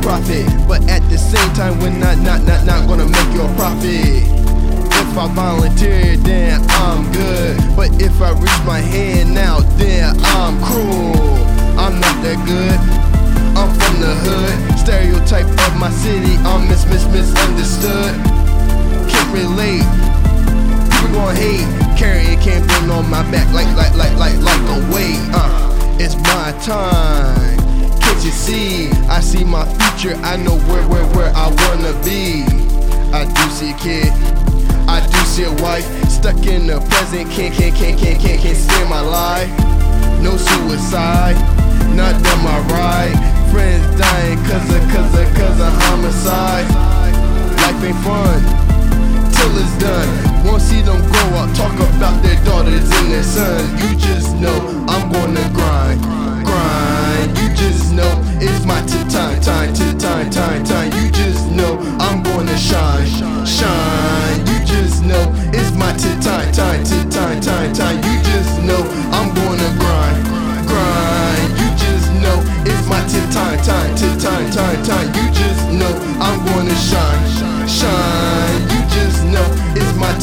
profit, but at the same time we're not gonna make you a profit. If I volunteer, then I'm good, but if I reach my hand now, then I'm cruel. I'm not that good, I'm from the hood. Stereotype of my city, I'm misunderstood. Can't relate, people gon' hate. Carrying Camden on my back like a weight. It's my time. Can't you see? I see my future. I know where I wanna be. I do see a kid. I do see a wife stuck in the present. Can't stand my life. No suicide. Not done my right. Friends dying cause of homicide. Life ain't fun till it's done. Won't see them grow up, talk about their daughters and their sons. You just know I'm gonna grind. You just know it's my time. You just know I'm gonna shine. You just know it's my time. You just know I'm gonna grind. You just know it's my time. You just know I'm gonna shine. You just know it's my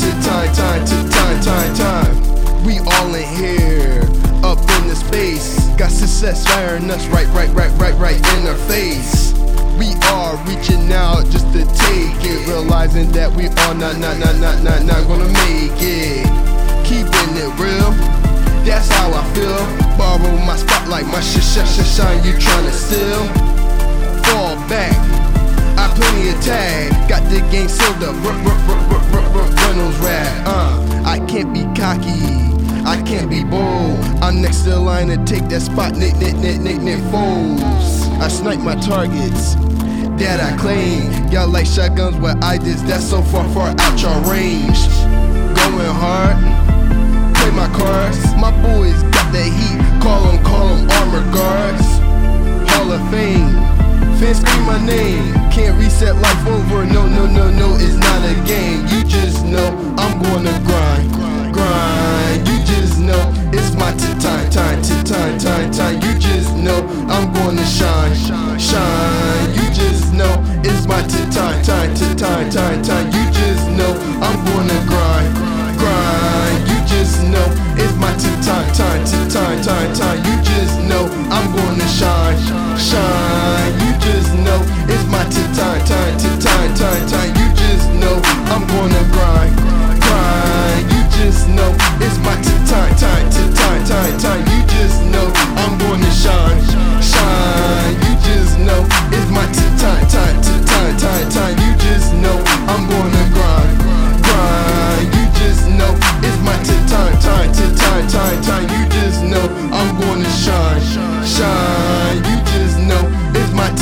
time. We all in here, up in the space. Got success firing us right in the face. We are reaching out just to take it, realizing that we are not gonna make it. Keeping it real, that's how I feel. Borrow my spotlight, my shine, you tryna steal. Fall back, I plenty of tag. Got the game sealed up, Reynolds rap. I can't be cocky, I can't be bold. I'm next to the line to take that spot, Nick Foles. I snipe my targets that I claim. Y'all like shotguns, but I just that's so far out your range. Going hard, play my cards. My boys got that heat, call them armor guards. Hall of Fame, fans scream my name. Can't reset life over, no, it's not a game. You just know I'm gonna grind. You just know it's my time. You just know I'm gonna shine. You just know it's my time. You just know I'm gonna grind. You just know it's my time. You just know I'm gonna shine. You just know it's my time. You just know I'm gonna grind. You just know it's my time. You just know I'm gonna shine. You just know it's my time. You just know I'm gonna grind. You just know it's my time. You just know I'm gonna shine. You just know it's my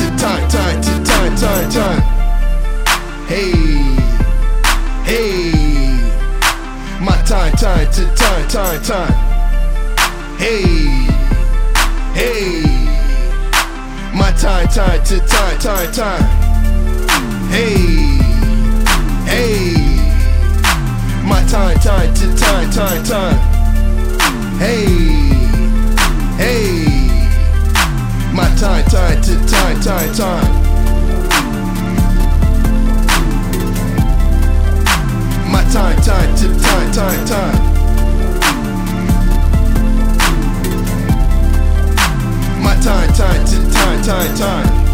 time. Hey, my time. Hey, my time. Hey, my time. Hey, my time. My time. My time.